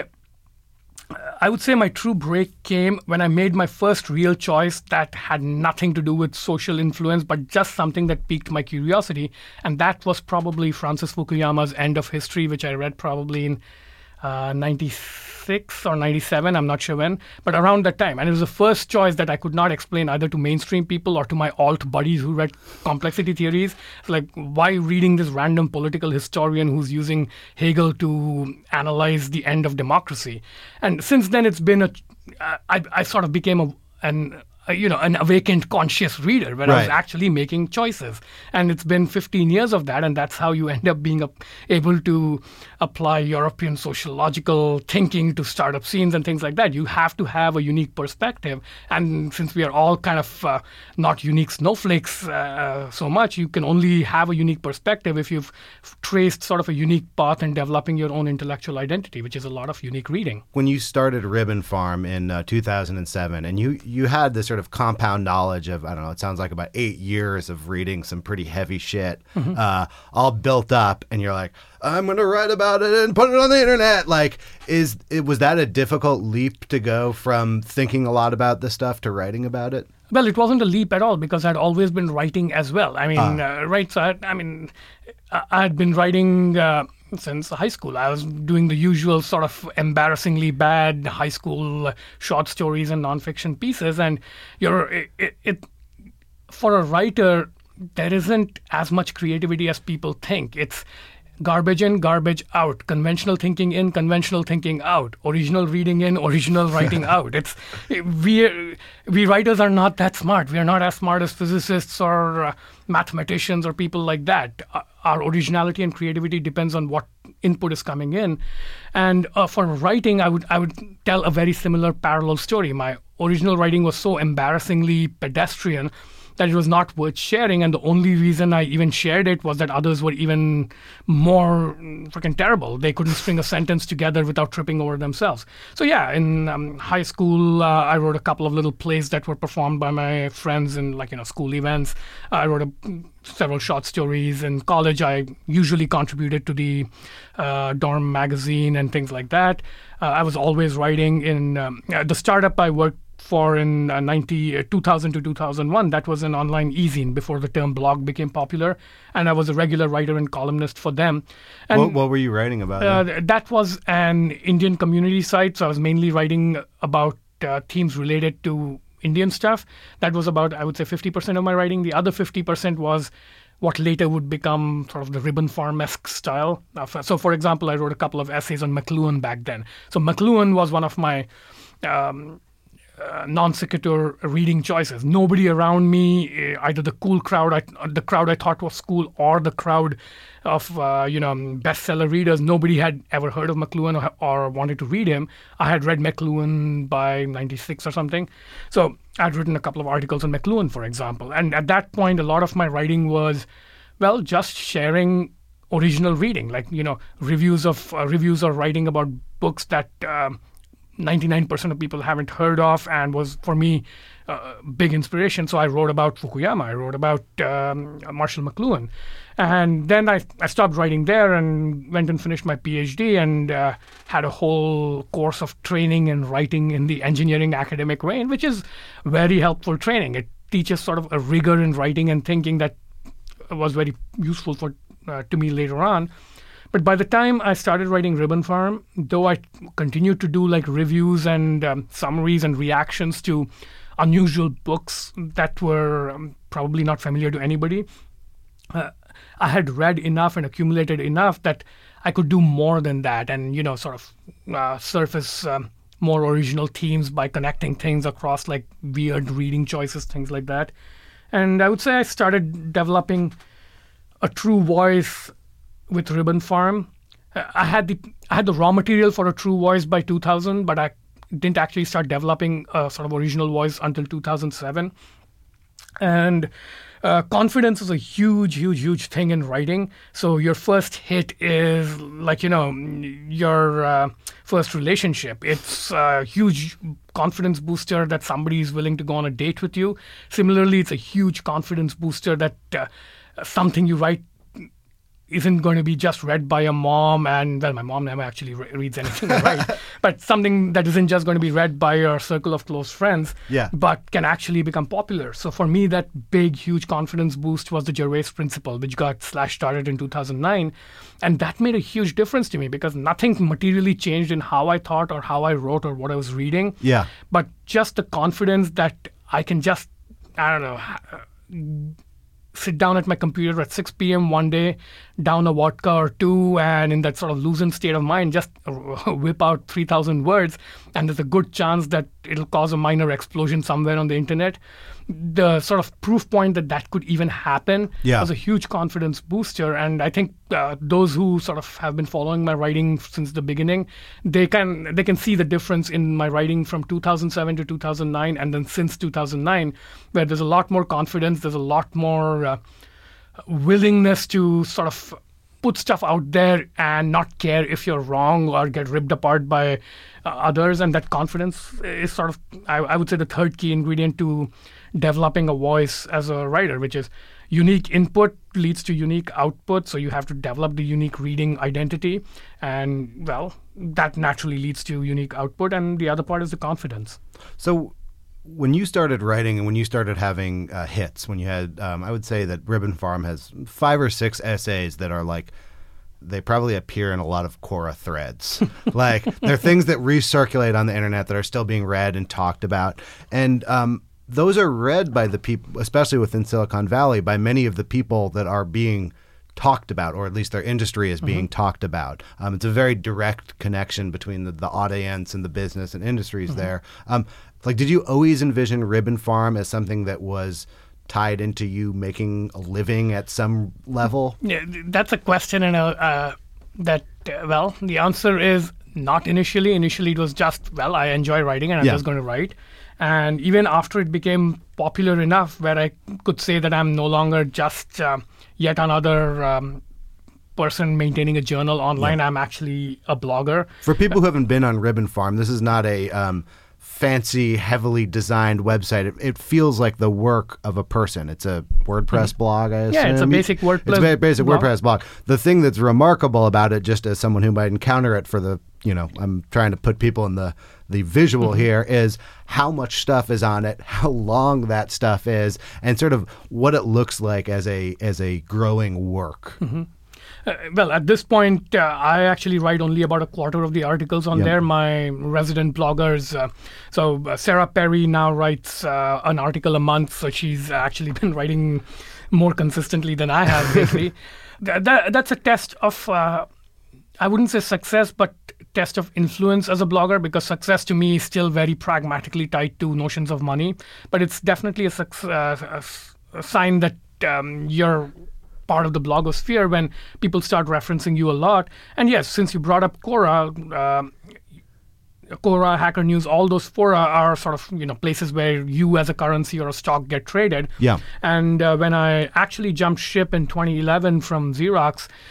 Speaker 4: I would say my true break came when I made my first real choice that had nothing to do with social influence, but just something that piqued my curiosity. And that was probably Francis Fukuyama's End of History, which I read probably in uh, ninety-six or ninety-seven, I'm not sure when, but around that time. And it was the first choice that I could not explain either to mainstream people or to my alt buddies who read complexity theories. It's like, why reading this random political historian who's using Hegel to analyze the end of democracy? And since then, it's been a, I, I sort of became a, an, a, you know, an awakened conscious reader where
Speaker 5: Right.
Speaker 4: I was actually making choices. And it's been fifteen years of that, and that's how you end up being a, able to apply European sociological thinking to startup scenes and things like that. You have to have a unique perspective. And since we are all kind of uh, not unique snowflakes uh, so much, you can only have a unique perspective if you've traced sort of a unique path in developing your own intellectual identity, which is a lot of unique reading.
Speaker 5: When you started Ribbon Farm in uh, two thousand seven, and you you had this sort of compound knowledge of, I don't know, it sounds like about eight years of reading some pretty heavy shit,
Speaker 4: Mm-hmm.
Speaker 5: uh, all built up, and you're like, I'm going to write about it and put it on the internet. Like, is it was that a difficult leap to go from thinking a lot about this stuff to writing about it?
Speaker 4: Well, it wasn't a leap at all because I'd always been writing as well. I mean,
Speaker 5: Ah.
Speaker 4: uh, right? So I, I mean, I- I'd been writing uh, since high school. I was doing the usual sort of embarrassingly bad high school uh, short stories and nonfiction pieces, and you're it, it, it for a writer, there isn't as much creativity as people think. It's garbage in, garbage out. Conventional thinking in, conventional thinking out. Original reading in, original writing out. It's we we writers are not that smart. We are not as smart as physicists or uh, mathematicians or people like that. Uh, Our originality and creativity depends on what input is coming in. And uh, for writing, I would I would tell a very similar parallel story. My original writing was so embarrassingly pedestrian that it was not worth sharing, and the only reason I even shared it was that others were even more freaking terrible. They couldn't string a sentence together without tripping over themselves. So yeah, in um, high school, uh, I wrote a couple of little plays that were performed by my friends in, like, you know, school events. I wrote a, several short stories. In college, I usually contributed to the uh, dorm magazine and things like that. Uh, I was always writing in um, uh, the startup I worked for in uh, ninety, uh, two thousand to two thousand one. That was an online e-zine before the term blog became popular, and I was a regular writer and columnist for them. And
Speaker 5: What, what were you writing about?
Speaker 4: uh, th- that was an Indian community site, so I was mainly writing about uh, themes related to Indian stuff. That was about, I would say, fifty percent of my writing. The other fifty percent was what later would become sort of the Ribbon Farm-esque style. Uh, so, for example, I wrote a couple of essays on McLuhan back then. So McLuhan was one of my um, Uh, non sequitur reading choices. Nobody around me, uh, either the cool crowd, I, the crowd I thought was cool, or the crowd of uh, you know bestseller readers, nobody had ever heard of McLuhan or, or wanted to read him. I had read McLuhan by ninety-six or something, so I'd written a couple of articles on McLuhan, for example. And at that point, a lot of my writing was, well, just sharing original reading, like, you know, reviews of uh, reviews or writing about books that um, ninety-nine percent of people haven't heard of, and was, for me, a uh, big inspiration. So I wrote about Fukuyama, I wrote about um, Marshall McLuhan. And then I, I stopped writing there and went and finished my PhD and uh, had a whole course of training and writing in the engineering academic vein, which is very helpful training. It teaches sort of a rigor in writing and thinking that was very useful for uh, to me later on. But by the time I started writing Ribbon Farm, though I continued to do like reviews and um, summaries and reactions to unusual books that were um, probably not familiar to anybody, uh, I had read enough and accumulated enough that I could do more than that and, you know, sort of uh, surface um, more original themes by connecting things across like weird reading choices, things like that. And I would say I started developing a true voice with Ribbon Farm. Uh, I had the I had the raw material for a true voice by two thousand, but I didn't actually start developing a sort of original voice until two thousand seven. And uh, confidence is a huge, huge, huge thing in writing. So your first hit is like, you know, your uh, first relationship. It's a huge confidence booster that somebody is willing to go on a date with you. Similarly, it's a huge confidence booster that uh, something you write isn't going to be just read by a mom, and well, my mom never actually re- reads anything I write, but something that isn't just going to be read by your circle of close friends,
Speaker 5: Yeah.
Speaker 4: but can actually become popular. So for me, that big, huge confidence boost was the Gervais Principle, which got Slash started in two thousand nine. And that made a huge difference to me because nothing materially changed in how I thought or how I wrote or what I was reading.
Speaker 5: Yeah.
Speaker 4: But just the confidence that I can just, I don't know, uh, sit down at my computer at six p.m. one day, down a vodka or two, and in that sort of loosened state of mind, just whip out three thousand words, and there's a good chance that it'll cause a minor explosion somewhere on the internet. The sort of proof point that that could even happen
Speaker 5: Yeah.
Speaker 4: was a huge confidence booster. And I think uh, those who sort of have been following my writing since the beginning, they can they can see the difference in my writing from two thousand seven to two thousand nine, and then since two thousand nine, where there's a lot more confidence, there's a lot more uh, willingness to sort of put stuff out there and not care if you're wrong or get ripped apart by uh, others. And that confidence is sort of, I, I would say, the third key ingredient to developing a voice as a writer, which is unique input leads to unique output. So you have to develop the unique reading identity. And, well, that naturally leads to unique output. And the other part is the confidence.
Speaker 5: So when you started writing and when you started having uh, hits, when you had, um, I would say that Ribbon Farm has five or six essays that are like, they probably appear in a lot of Quora threads. Like, they're things that recirculate on the internet that are still being read and talked about. And um, those are read by the people, especially within Silicon Valley, by many of the people that are being talked about, or at least their industry is being mm-hmm. talked about. Um, it's a very direct connection between the, the audience and the business and industries mm-hmm. there. Um, like, did you always envision Ribbon Farm as something that was tied into you making a living at some level?
Speaker 4: Yeah, that's a question, and a, uh, that, uh, well, the answer is not initially. Initially, it was just, well, I enjoy writing and I'm
Speaker 5: Yeah.
Speaker 4: just going to write. And even after it became popular enough where I could say that I'm no longer just uh, yet another um, person maintaining a journal online, yeah. I'm actually a blogger.
Speaker 5: For people who haven't been on Ribbon Farm, this is not a um, fancy, heavily designed website. It, it feels like the work of a person. It's a WordPress mm-hmm. blog, I assume.
Speaker 4: Yeah, it's a basic WordPress
Speaker 5: It's a basic
Speaker 4: blog.
Speaker 5: WordPress blog. The thing that's remarkable about it, just as someone who might encounter it for the, you know, I'm trying to put people in the, the visual mm-hmm. here, is how much stuff is on it, how long that stuff is, and sort of what it looks like as a as a growing work.
Speaker 4: Mm-hmm. Uh, well, at this point, uh, I actually write only about a quarter of the articles on
Speaker 5: yep.
Speaker 4: there. My resident bloggers, uh, so uh, Sarah Perry now writes uh, an article a month, so she's actually been writing more consistently than I have lately. that, that, that's a test of, uh, I wouldn't say success, but test of influence as a blogger, because success to me is still very pragmatically tied to notions of money. But it's definitely a, uh, a, a sign that um, you're part of the blogosphere when people start referencing you a lot. And yes, since you brought up Quora, uh, Quora, Hacker News, all those fora are sort of, you know, places where you as a currency or a stock get traded.
Speaker 5: Yeah.
Speaker 4: And uh, when I actually jumped ship in twenty eleven from Xerox,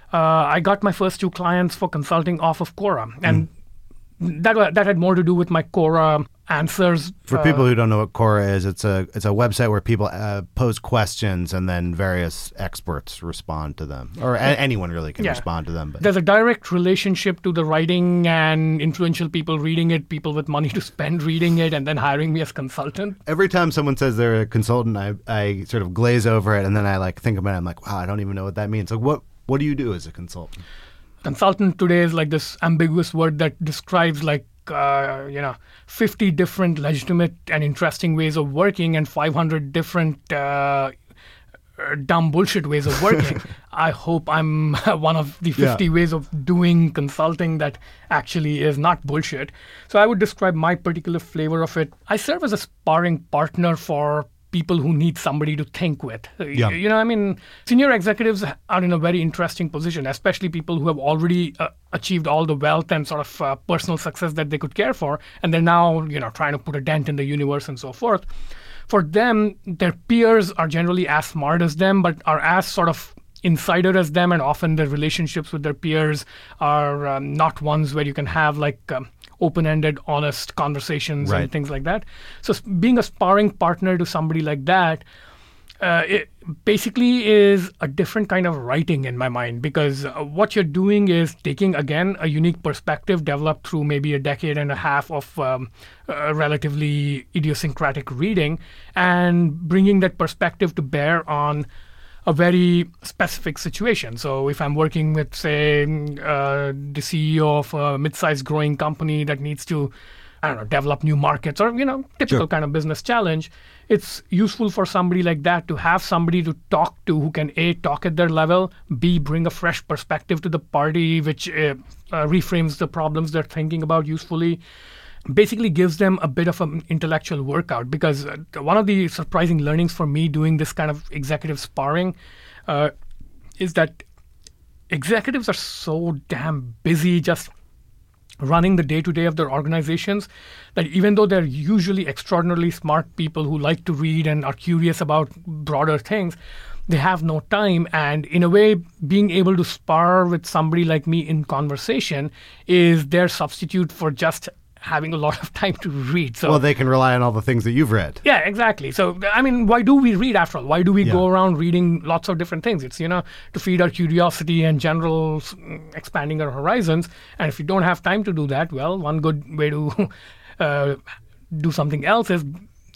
Speaker 4: uh, I got my first two clients for consulting off of Quora. And mm. that wa- that had more to do with my Quora answers.
Speaker 5: For
Speaker 4: uh,
Speaker 5: people who don't know what Quora is, it's a it's a website where people uh, pose questions and then various experts respond to them, or a- anyone really can
Speaker 4: Yeah.
Speaker 5: respond to them. But
Speaker 4: There's a direct relationship to the writing and influential people reading it, people with money to spend reading it, and then hiring me as consultant.
Speaker 5: every time someone says they're a consultant, I I sort of glaze over it, and then I like think about it. I'm like, wow, I don't even know what that means. Like, what what do you do as a consultant?
Speaker 4: Consultant today is like this ambiguous word that describes like uh, you know fifty different legitimate and interesting ways of working and five hundred different uh, uh, dumb bullshit ways of working. I hope I'm one of the fifty
Speaker 5: Yeah.
Speaker 4: ways of doing consulting that actually is not bullshit. So I would describe my particular flavor of it. I serve as a sparring partner for people who need somebody to think with. Uh,
Speaker 5: Yeah.
Speaker 4: You know, I mean, senior executives are in a very interesting position, especially people who have already uh, achieved all the wealth and sort of uh, personal success that they could care for, and they're now, you know, trying to put a dent in the universe and so forth. For them, their peers are generally as smart as them, but are as sort of insider as them, and often their relationships with their peers are um, not ones where you can have like um, open-ended, honest conversations
Speaker 5: Right.
Speaker 4: and things like that. So s- being a sparring partner to somebody like that, uh, it basically is a different kind of writing in my mind, because uh, what you're doing is taking, again, a unique perspective developed through maybe a decade and a half of um, uh, relatively idiosyncratic reading, and bringing that perspective to bear on a very specific situation. So if I'm working with, say, uh, the C E O of a mid-sized growing company that needs to, I don't know, develop new markets, or, you know, typical
Speaker 5: Sure.
Speaker 4: kind of business challenge, it's useful for somebody like that to have somebody to talk to who can, A, talk at their level, B, bring a fresh perspective to the party, which uh, uh, reframes the problems they're thinking about usefully. Basically gives them a bit of an intellectual workout, because uh, one of the surprising learnings for me doing this kind of executive sparring uh, is that executives are so damn busy just running the day-to-day of their organizations that even though they're usually extraordinarily smart people who like to read and are curious about broader things, they have no time. And in a way, being able to spar with somebody like me in conversation is their substitute for just having a lot of time to read. So
Speaker 5: Well, they can rely on all the things that you've read.
Speaker 4: yeah, exactly. So, I mean, why do we read after all? Why do we
Speaker 5: Yeah.
Speaker 4: go around reading lots of different things? It's, you know, to feed our curiosity and general mm, expanding our horizons. And if you don't have time to do that, well, one good way to uh, do something else is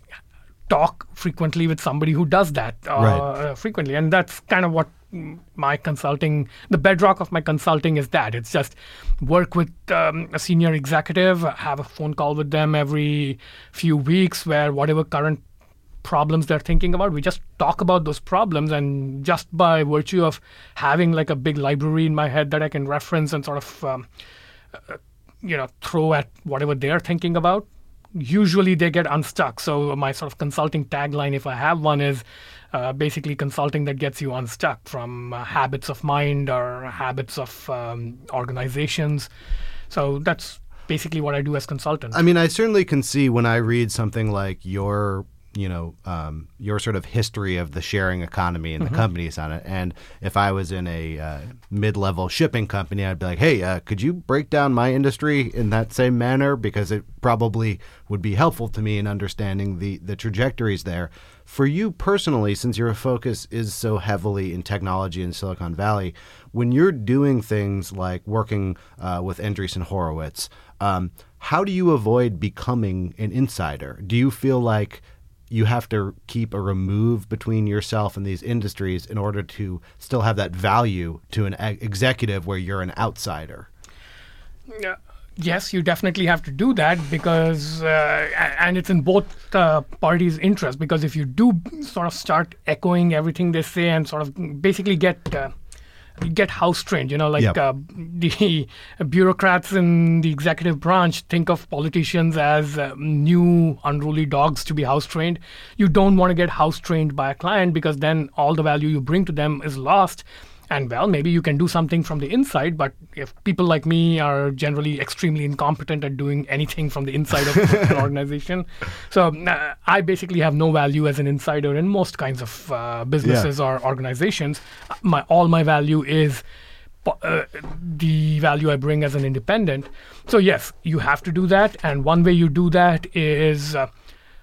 Speaker 4: talk frequently with somebody who does that uh,
Speaker 5: Right.
Speaker 4: uh, frequently. And that's kind of what mm, my consulting, the bedrock of my consulting is that. It's just work with um, a senior executive, have a phone call with them every few weeks where whatever current problems they're thinking about, we just talk about those problems. And just by virtue of having like a big library in my head that I can reference and sort of, um, uh, you know, throw at whatever they're thinking about, usually they get unstuck. So my sort of consulting tagline, if I have one, is uh, basically consulting that gets you unstuck from uh, habits of mind or habits of um, organizations. So that's basically what I do as consultant.
Speaker 5: I mean, I certainly can see when I read something like your, you know, um, your sort of history of the sharing economy and the companies on it. And if I was in a uh, mid-level shipping company, I'd be like, hey, uh, could you break down my industry in that same manner? Because it probably would be helpful to me in understanding the, the trajectories there. For you personally, since your focus is so heavily in technology in Silicon Valley, when you're doing things like working uh, with Andreessen Horowitz, um, how do you avoid becoming an insider? Do you feel like you have to keep a remove between yourself and these industries in order to still have that value to an e- executive where you're an outsider?
Speaker 4: Yeah. Yes, you definitely have to do that, because, uh, a- and it's in both uh, parties' interest, because if you do sort of start echoing everything they say and sort of basically get uh, you get house trained, you know, like
Speaker 5: Yep.
Speaker 4: uh, the bureaucrats in the executive branch think of politicians as uh, new unruly dogs to be house trained. You don't want to get house trained by a client, because then all the value you bring to them is lost. And well, maybe you can do something from the inside, but if people like me are generally extremely incompetent at doing anything from the inside of an organization, so uh, I basically have no value as an insider in most kinds of uh, businesses or organizations. My all my value is po- uh, the value I bring as an independent. So yes, you have to do that, and one way you do that is uh,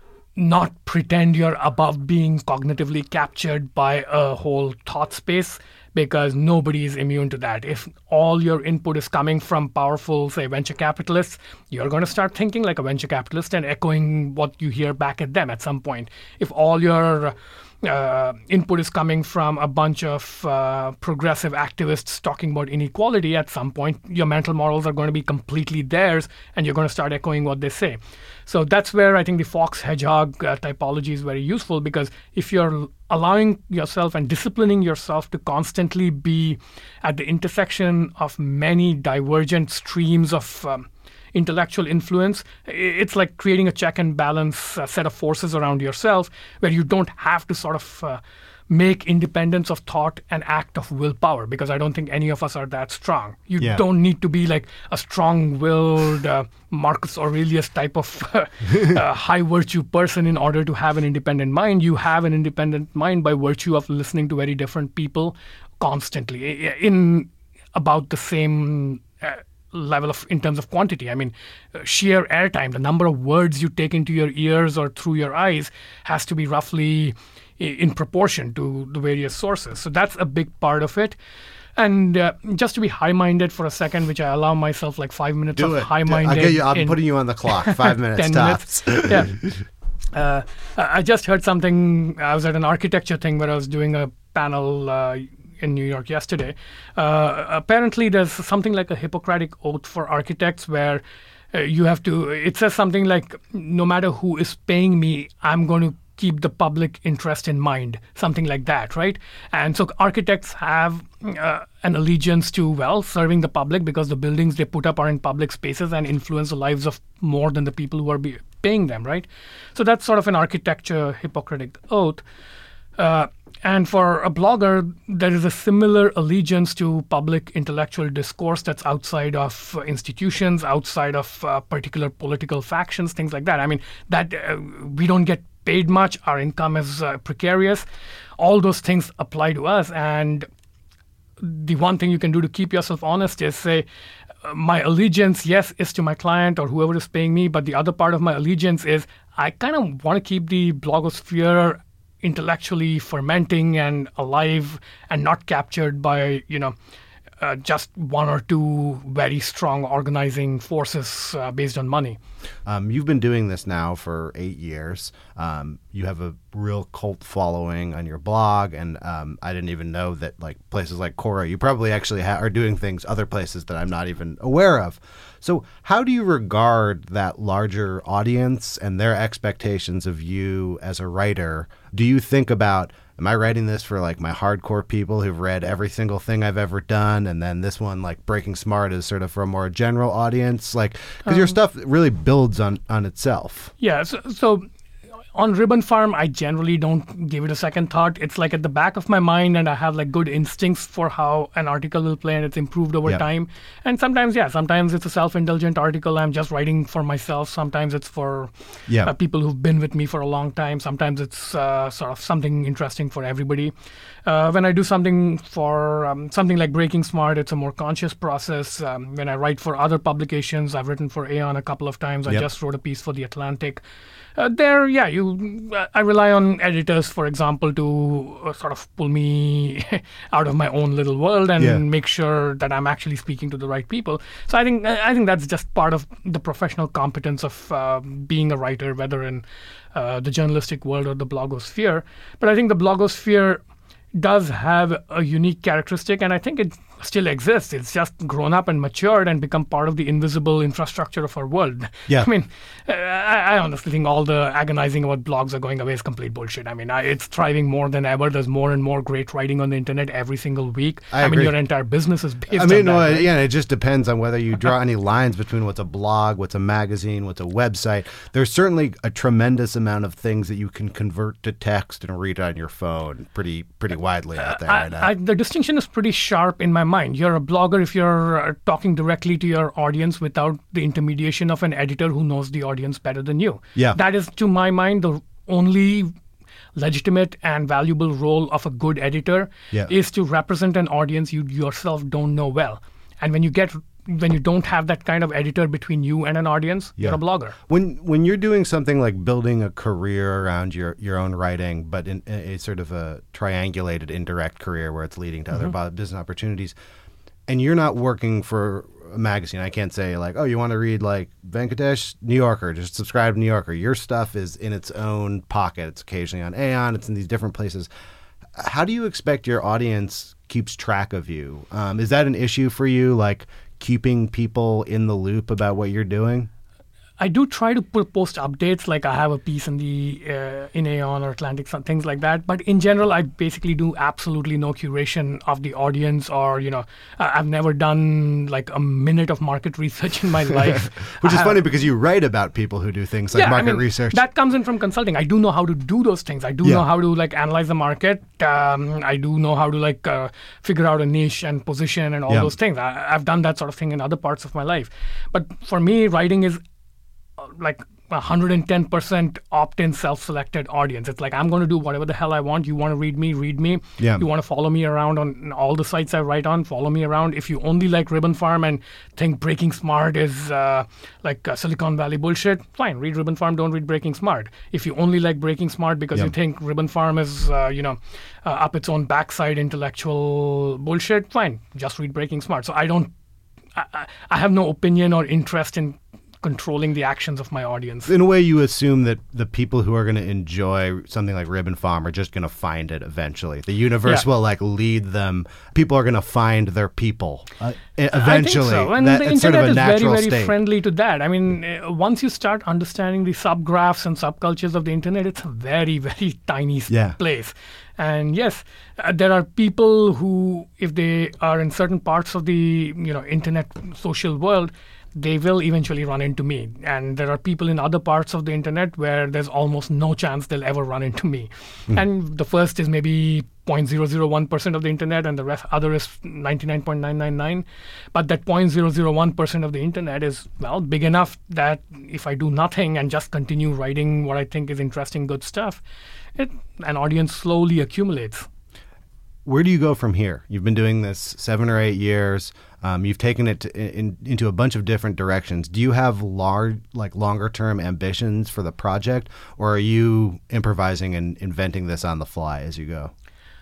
Speaker 4: not pretend you're above being cognitively captured by a whole thought space, because nobody is immune to that. If all your input is coming from powerful, say, venture capitalists, you're going to start thinking like a venture capitalist and echoing what you hear back at them at some point. If all your uh, input is coming from a bunch of uh, progressive activists talking about inequality, at some point your mental models are going to be completely theirs, and you're going to start echoing what they say. So that's where I think the fox hedgehog uh, typology is very useful, because if you're allowing yourself and disciplining yourself to constantly be at the intersection of many divergent streams of um, intellectual influence, it's like creating a check and balance uh, set of forces around yourself, where you don't have to sort of uh, make independence of thought an act of willpower, because I don't think any of us are that strong. You
Speaker 5: Yeah.
Speaker 4: don't need to be like a strong-willed uh, Marcus Aurelius type of uh, uh, high-virtue person in order to have an independent mind. You have an independent mind by virtue of listening to very different people constantly in about the same uh, level of in terms of quantity. I mean, uh, sheer airtime, the number of words you take into your ears or through your eyes has to be roughly in proportion to the various sources. So that's a big part of it. And uh, just to be high-minded for a second, which I allow myself like five minutes
Speaker 5: Do
Speaker 4: of
Speaker 5: it.
Speaker 4: high-minded.
Speaker 5: I'll get you, I'm
Speaker 4: in
Speaker 5: putting you on the clock. Five minutes
Speaker 4: ten
Speaker 5: tops.
Speaker 4: minutes. Yeah. Uh, I just heard something. I was at an architecture thing where I was doing a panel uh, in New York yesterday. Uh, apparently, there's something like a Hippocratic oath for architects where uh, you have to, it says something like, no matter who is paying me, I'm going to keep the public interest in mind, something like that, right? And so architects have uh, an allegiance to, well, serving the public, because the buildings they put up are in public spaces and influence the lives of more than the people who are be paying them, right? So that's sort of an architecture Hippocratic oath. Uh, and for a blogger, there is a similar allegiance to public intellectual discourse that's outside of uh, institutions, outside of uh, particular political factions, things like that. I mean, that uh, we don't get paid much, our income is uh, precarious. All those things apply to us. And the one thing you can do to keep yourself honest is say, uh, my allegiance, yes, is to my client or whoever is paying me, but the other part of my allegiance is I kind of want to keep the blogosphere intellectually fermenting and alive and not captured by, you know, uh, just one or two very strong organizing forces uh, based on money.
Speaker 5: Um, you've been doing this now for eight years. Um, you have a real cult following on your blog, and um, I didn't even know that like places like Quora, you probably actually ha- are doing things other places that I'm not even aware of. So how do you regard that larger audience and their expectations of you as a writer? Do you think about, am I writing this for like my hardcore people who've read every single thing I've ever done, and then this one, like Breaking Smart, is sort of for a more general audience? Like, because um, your stuff really builds on, on itself.
Speaker 4: Yeah, so, so on Ribbon Farm, I generally don't give it a second thought. It's like at the back of my mind, and I have like good instincts for how an article will play, and it's improved over
Speaker 5: Yep.
Speaker 4: time. And sometimes, yeah, sometimes it's a self-indulgent article I'm just writing for myself. Sometimes it's for
Speaker 5: Yeah.
Speaker 4: uh, people who've been with me for a long time. Sometimes it's uh, sort of something interesting for everybody. Uh, when I do something for um, something like Breaking Smart, it's a more conscious process. Um, when I write for other publications, I've written for Aeon a couple of times. I
Speaker 5: Yep.
Speaker 4: just wrote a piece for The Atlantic. Uh, there, yeah, you. Uh, I rely on editors, for example, to uh, sort of pull me out of my own little world and
Speaker 5: Yeah.
Speaker 4: make sure that I'm actually speaking to the right people. So I think I think that's just part of the professional competence of uh, being a writer, whether in uh, the journalistic world or the blogosphere. But I think the blogosphere does have a unique characteristic, and I think it still exists. It's just grown up and matured and become part of the invisible infrastructure of our world.
Speaker 5: Yeah.
Speaker 4: I mean, uh, I, I honestly think all the agonizing about blogs are going away is complete bullshit. I mean, I, it's thriving more than ever. There's more and more great writing on the internet every single week.
Speaker 5: I
Speaker 4: mean,
Speaker 5: agree.
Speaker 4: your entire business is based
Speaker 5: I
Speaker 4: on
Speaker 5: mean,
Speaker 4: that.
Speaker 5: no,
Speaker 4: right?
Speaker 5: yeah, it just depends on whether you draw any lines between what's a blog, what's a magazine, what's a website. There's certainly a tremendous amount of things that you can convert to text and read on your phone pretty pretty widely out there
Speaker 4: I,
Speaker 5: right now.
Speaker 4: I, the distinction is pretty sharp in my mind. You're a blogger if you're uh, talking directly to your audience without the intermediation of an editor who knows the audience better than you.
Speaker 5: Yeah.
Speaker 4: That is, to my mind, the only legitimate and valuable role of a good editor
Speaker 5: Yeah.
Speaker 4: is to represent an audience you yourself don't know well. And when you get when you don't have that kind of editor between you and an audience,
Speaker 5: Yeah.
Speaker 4: you're a blogger.
Speaker 5: When when you're doing something like building a career around your, your own writing, but in a, a sort of a triangulated indirect career where it's leading to other bu- business opportunities, and you're not working for a magazine, I can't say like, oh, you want to read like Venkatesh, New Yorker, just subscribe to New Yorker. Your stuff is in its own pocket. It's occasionally on Aeon. It's in these different places. How do you expect your audience keeps track of you? Um, is that an issue for you? Like, keeping people in the loop about what you're doing?
Speaker 4: I do try to put, post updates, like I have a piece in the uh, in Aeon or Atlantic, some things like that. But in general, I basically do absolutely no curation of the audience, or you know, I- I've never done like a minute of market research in my life.
Speaker 5: Which is
Speaker 4: I-
Speaker 5: funny because you write about people who do things like
Speaker 4: yeah,
Speaker 5: market
Speaker 4: I mean,
Speaker 5: research.
Speaker 4: That comes in from consulting. I do know how to do those things. I do
Speaker 5: Yeah.
Speaker 4: know how to like analyze the market. Um, I do know how to like uh, figure out a niche and position and all
Speaker 5: Yeah.
Speaker 4: those things. I, I've done that sort of thing in other parts of my life. But for me, writing is uh, like one hundred ten percent opt-in, self-selected audience. It's like, I'm going to do whatever the hell I want. You want to read me, read me.
Speaker 5: Yeah.
Speaker 4: You want to follow me around on all the sites I write on, follow me around. If you only like Ribbon Farm and think Breaking Smart is uh, like uh, Silicon Valley bullshit, fine, read Ribbon Farm, don't read Breaking Smart. If you only like Breaking Smart because
Speaker 5: Yeah.
Speaker 4: you think Ribbon Farm is, uh, you know, uh, up its own backside intellectual bullshit, fine, just read Breaking Smart. So I don't, I, I- I have no opinion or interest in controlling the actions of my audience.
Speaker 5: In a way, you assume that the people who are going to enjoy something like Ribbon Farm are just going to find it eventually. The universe
Speaker 4: Yeah.
Speaker 5: will like lead them. People are going to find their people uh, eventually.
Speaker 4: I think so. And
Speaker 5: That-
Speaker 4: the
Speaker 5: it's sort of
Speaker 4: internet
Speaker 5: a
Speaker 4: is
Speaker 5: natural
Speaker 4: very, very
Speaker 5: state.
Speaker 4: friendly to that. I mean, uh, once you start understanding the subgraphs and subcultures of the internet, it's a very, very tiny s-
Speaker 5: Yeah.
Speaker 4: place. And yes, uh, there are people who, if they are in certain parts of the you know internet social world, they will eventually run into me. And there are people in other parts of the internet where there's almost no chance they'll ever run into me. And the first is maybe zero point zero zero one percent of the internet, and the rest other is ninety-nine point nine nine nine. But that zero point zero zero one percent of the internet is, well, big enough that if I do nothing and just continue writing what I think is interesting, good stuff, it, an audience slowly accumulates.
Speaker 5: Where do you go from here? You've been doing this seven or eight years. Um, you've taken it to, in, into a bunch of different directions. Do you have large, like longer term ambitions for the project, or are you improvising and inventing this on the fly as you go?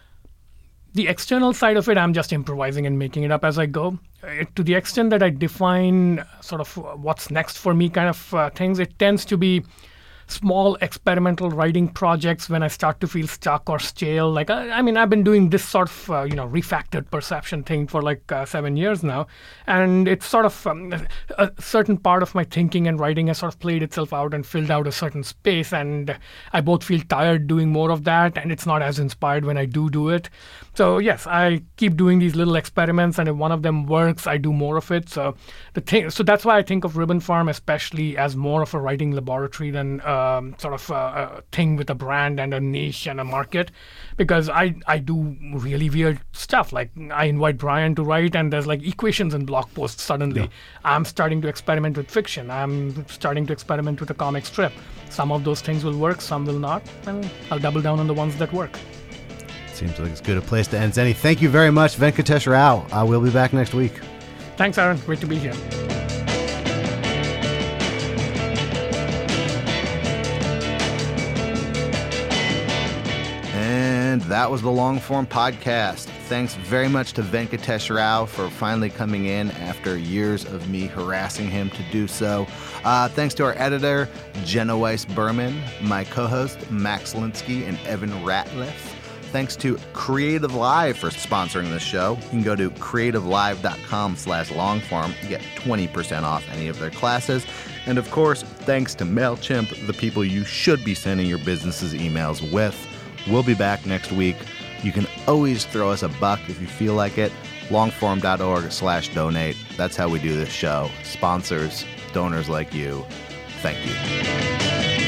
Speaker 4: The external side of it, I'm just improvising and making it up as I go. Uh, to the extent that I define sort of uh, what's next for me kind of uh, things, it tends to be small experimental writing projects when I start to feel stuck or stale. Like, I, I mean, I've been doing this sort of, uh, you know, refactored perception thing for like uh, seven years now. And it's sort of um, a certain part of my thinking and writing has sort of played itself out and filled out a certain space. And I both feel tired doing more of that, and it's not as inspired when I do do it. So yes, I keep doing these little experiments, and if one of them works, I do more of it. So the thing, so that's why I think of Ribbon Farm especially as more of a writing laboratory than um, sort of a, a thing with a brand and a niche and a market, because I I do really weird stuff. Like I invite Brian to write, and there's like equations in blog posts. Suddenly, I'm starting to experiment with fiction. I'm starting to experiment with a comic strip. Some of those things will work, some will not, and I'll double down on the ones that work.
Speaker 5: Seems like it's good a place to end. Zenny, thank you very much, Venkatesh Rao. Uh, we'll be back next week.
Speaker 4: Thanks, Aaron. Great to be here.
Speaker 1: And that was the Long Form Podcast. Thanks very much to Venkatesh Rao for finally coming in after years of me harassing him to do so. Uh, thanks to our editor, Jenna Weiss Berman, my co-host, Max Linsky and Evan Ratliff. Thanks to Creative Live for sponsoring this show. You can go to creativelive.com slash longform to get twenty percent off any of their classes. And of course, thanks to MailChimp, the people you should be sending your business's emails with. We'll be back next week. You can always throw us a buck if you feel like it. Longform.org slash donate. That's how we do this show. Sponsors, donors like you, thank you.